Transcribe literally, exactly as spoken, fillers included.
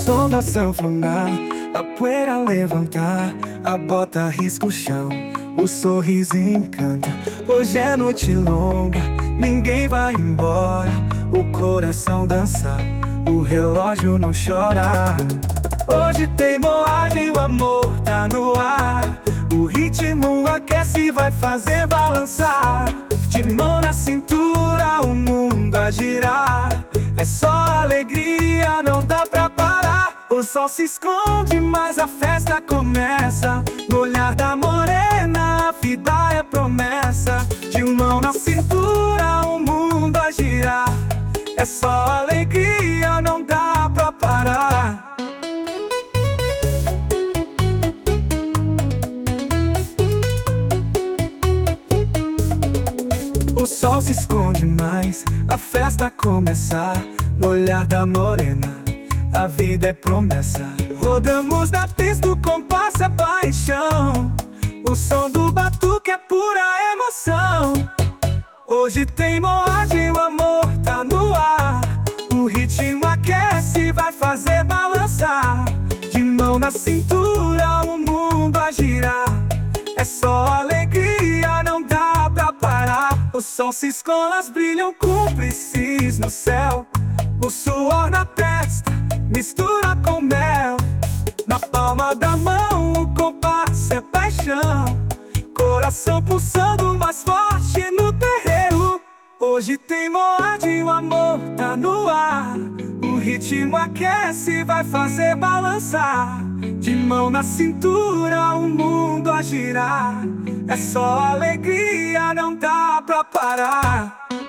som da sanfona, a poeira levantar, a bota risca o chão, o sorriso encanta. Hoje é noite longa, ninguém vai embora, o coração dança, o relógio não chora. Hoje tem moagem, o amor tá no ar, o ritmo aquece e vai fazer balançar. De mão na cintura, o mundo a girar, é só alegria, não dá pra parar. O sol se esconde, mas a festa começa. No olhar da morena, a vida é promessa. De mão na cintura, o mundo a girar, é só alegria, não dá pra parar. O sol se esconde mais, a festa começar. No olhar da morena, a vida é promessa. Rodamos na pista, o compasso é paixão, o som do batuque é pura emoção. Hoje tem moagem, o amor tá no ar, o ritmo aquece e vai fazer balançar. De mão na cintura, o mundo a girar, é só alegria, não dá pra parar. O sol se esconde, as brilham cúmplices no céu, o suor na testa mistura com mel. Na palma da mão o compasso é paixão, coração pulsando mais forte no terreiro. Hoje tem moagem, o amor tá no ar, o ritmo aquece e vai fazer balançar. De mão na cintura, o mundo a girar, é só alegria, não dá pra parar.